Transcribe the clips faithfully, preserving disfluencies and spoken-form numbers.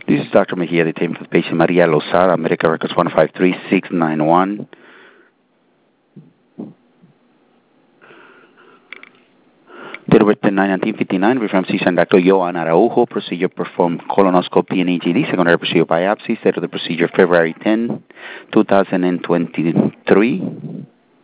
This is Doctor Mejia, the team for the patient Maria Lozada, Medical Records one five three six nine one. Date of birth nineteen fifty-nine, reference physician Doctor Joan Araujo, procedure performed colonoscopy and E G D, secondary procedure biopsy, date of the procedure February tenth, two thousand twenty-three.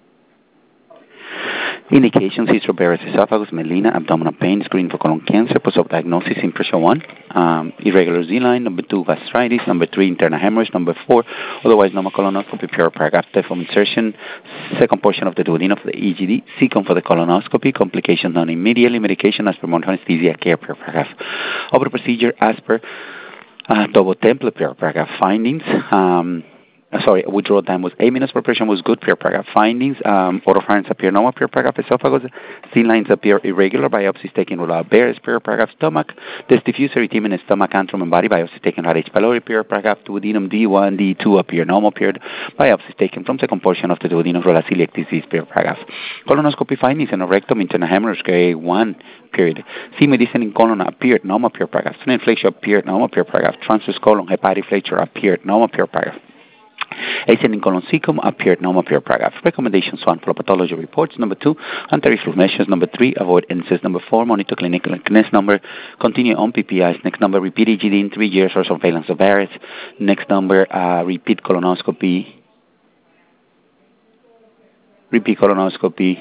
Indications: history, Barrett's esophagus, melena, abdominal pain, screen for colon cancer, post-op diagnosis, impression one, um, irregular Z-line, number two, gastritis, number three, internal hemorrhage, number four, otherwise normal colonoscopy, pure paragraph from insertion, second portion of the duodenum for the E G D, second for the colonoscopy, complications non immediately, medication as per monitoring anesthesia, care, pure paragraph. Over the procedure as per uh, double template, pure paragraph findings, um, Uh, sorry, withdrawal time was eight minutes per patient, was good, pure paragraph findings. Um, oropharynx appear normal, pure paragraph esophagus. C-lines appear irregular, biopsies taken without Barrett's, pure paragraph stomach. There's diffuse erythema in stomach, antrum, and body. Biopsies taken at H. pylori, pure paragraph. Duodenum D one, D two appear normal, period. Biopsies taken from second portion of the duodenum, celiac disease, pure paragraph. Colonoscopy findings in a rectum, internal hemorrhage, grade one, period. C. medicine in colon appeared normal, pure paragraph. Skin inflation appeared normal, pure paragraph. Transverse colon, hepatic flexure appeared normal, pure paragraph. Ascending colon cecum appeared normal, pure paragraph. Recommendations: one, for pathology reports. Number two, anti-reflux measures. Number three, avoid incest. Number four, monitor clinical. Next number, continue on P P Is. Next number, repeat E G D in three years or surveillance of Barrett's. Next number, uh, repeat colonoscopy. Repeat colonoscopy.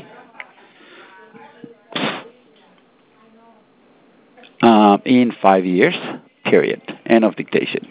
Uh, in five years, period. End of dictation.